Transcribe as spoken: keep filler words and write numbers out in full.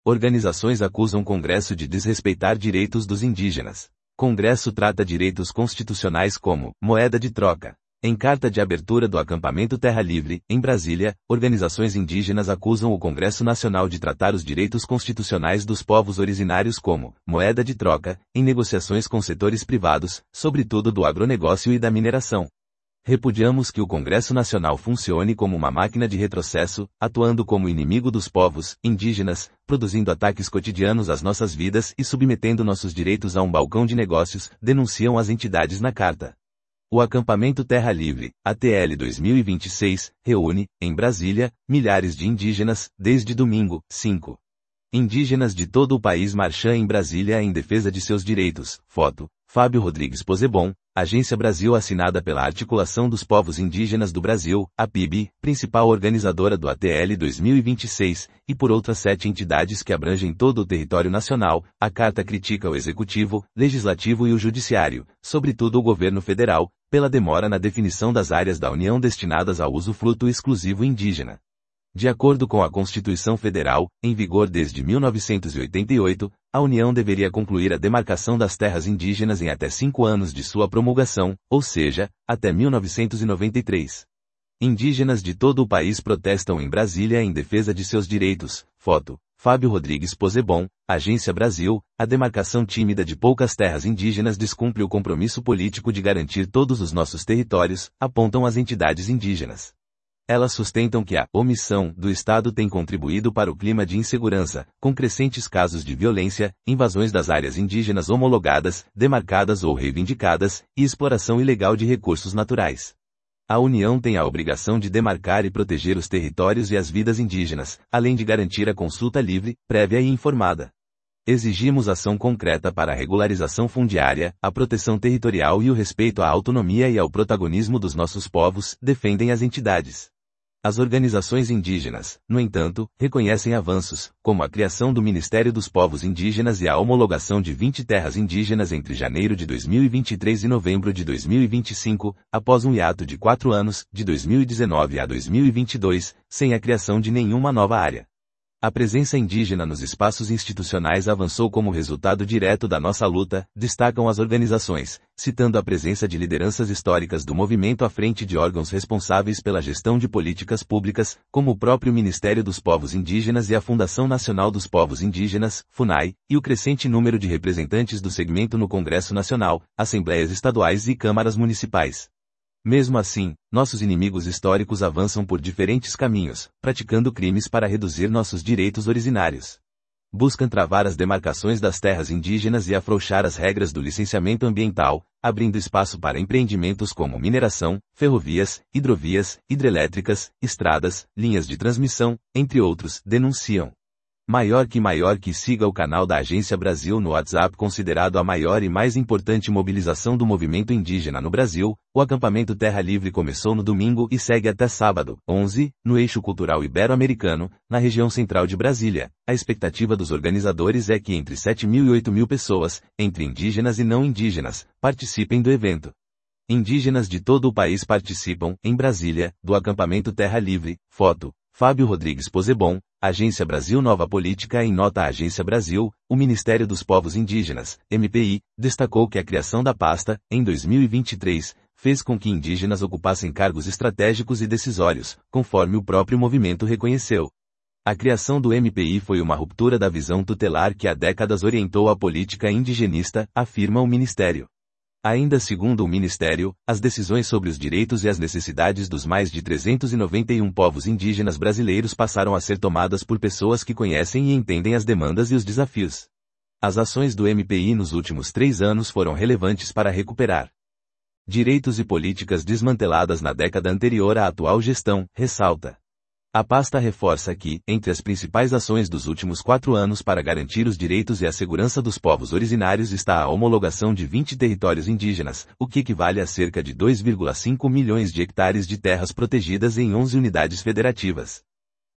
Organizações acusam Congresso de desrespeitar direitos dos indígenas. Congresso trata direitos constitucionais como moeda de troca. Em carta de abertura do acampamento Terra Livre, em Brasília, organizações indígenas acusam o Congresso Nacional de tratar os direitos constitucionais dos povos originários como moeda de troca, em negociações com setores privados, sobretudo do agronegócio e da mineração. Repudiamos que o Congresso Nacional funcione como uma máquina de retrocesso, atuando como inimigo dos povos indígenas, produzindo ataques cotidianos às nossas vidas e submetendo nossos direitos a um balcão de negócios, denunciam as entidades na carta. O acampamento Terra Livre, A T L dois mil e vinte e seis, reúne, em Brasília, milhares de indígenas, desde domingo, cinco. Indígenas de todo o país marcham em Brasília em defesa de seus direitos. Foto, Fábio Rodrigues Posebon, Agência Brasil assinada pela Articulação dos Povos Indígenas do Brasil, A P I B, principal organizadora do A T L dois mil e vinte e seis, e por outras sete entidades que abrangem todo o território nacional. A carta critica o Executivo, Legislativo e o Judiciário, sobretudo o governo federal, pela demora na definição das áreas da União destinadas ao usufruto exclusivo indígena. De acordo com a Constituição Federal, em vigor desde mil novecentos e oitenta e oito, a União deveria concluir a demarcação das terras indígenas em até cinco anos de sua promulgação, ou seja, até mil novecentos e noventa e três. Indígenas de todo o país protestam em Brasília em defesa de seus direitos. Foto, Fábio Rodrigues Posebon, Agência Brasil. A demarcação tímida de poucas terras indígenas descumpre o compromisso político de garantir todos os nossos territórios, apontam as entidades indígenas. Elas sustentam que a omissão do Estado tem contribuído para o clima de insegurança, com crescentes casos de violência, invasões das áreas indígenas homologadas, demarcadas ou reivindicadas, e exploração ilegal de recursos naturais. A União tem a obrigação de demarcar e proteger os territórios e as vidas indígenas, além de garantir a consulta livre, prévia e informada. Exigimos ação concreta para a regularização fundiária, a proteção territorial e o respeito à autonomia e ao protagonismo dos nossos povos, defendem as entidades. As organizações indígenas, no entanto, reconhecem avanços, como a criação do Ministério dos Povos Indígenas e a homologação de vinte terras indígenas entre janeiro de dois mil e vinte e três e novembro de dois mil e vinte e cinco, após um hiato de quatro anos, de dois mil e dezenove a dois mil e vinte e dois, sem a criação de nenhuma nova área. A presença indígena nos espaços institucionais avançou como resultado direto da nossa luta, destacam as organizações, citando a presença de lideranças históricas do movimento à frente de órgãos responsáveis pela gestão de políticas públicas, como o próprio Ministério dos Povos Indígenas e a Fundação Nacional dos Povos Indígenas, FUNAI, e o crescente número de representantes do segmento no Congresso Nacional, Assembleias Estaduais e Câmaras Municipais. Mesmo assim, nossos inimigos históricos avançam por diferentes caminhos, praticando crimes para reduzir nossos direitos originários. Buscam travar as demarcações das terras indígenas e afrouxar as regras do licenciamento ambiental, abrindo espaço para empreendimentos como mineração, ferrovias, hidrovias, hidrelétricas, estradas, linhas de transmissão, entre outros, denunciam. Maior que maior que siga o canal da Agência Brasil no WhatsApp, considerado a maior e mais importante mobilização do movimento indígena no Brasil. O acampamento Terra Livre começou no domingo e segue até sábado, onze, no eixo cultural ibero-americano, na região central de Brasília. A expectativa dos organizadores é que entre sete mil e oito mil pessoas, entre indígenas e não indígenas, participem do evento. Indígenas de todo o país participam, em Brasília, do acampamento Terra Livre. Foto, Fábio Rodrigues Posebon, Agência Brasil. Nova política. Em nota, a Agência Brasil, o Ministério dos Povos Indígenas, M P I, destacou que a criação da pasta, em dois mil e vinte e três, fez com que indígenas ocupassem cargos estratégicos e decisórios, conforme o próprio movimento reconheceu. A criação do M P I foi uma ruptura da visão tutelar que há décadas orientou a política indigenista, afirma o Ministério. Ainda segundo o Ministério, as decisões sobre os direitos e as necessidades dos mais de trezentos e noventa e um povos indígenas brasileiros passaram a ser tomadas por pessoas que conhecem e entendem as demandas e os desafios. As ações do M P I nos últimos três anos foram relevantes para recuperar direitos e políticas desmanteladas na década anterior à atual gestão, ressalta. A pasta reforça que, entre as principais ações dos últimos quatro anos para garantir os direitos e a segurança dos povos originários está a homologação de vinte territórios indígenas, o que equivale a cerca de dois vírgula cinco milhões de hectares de terras protegidas em onze unidades federativas.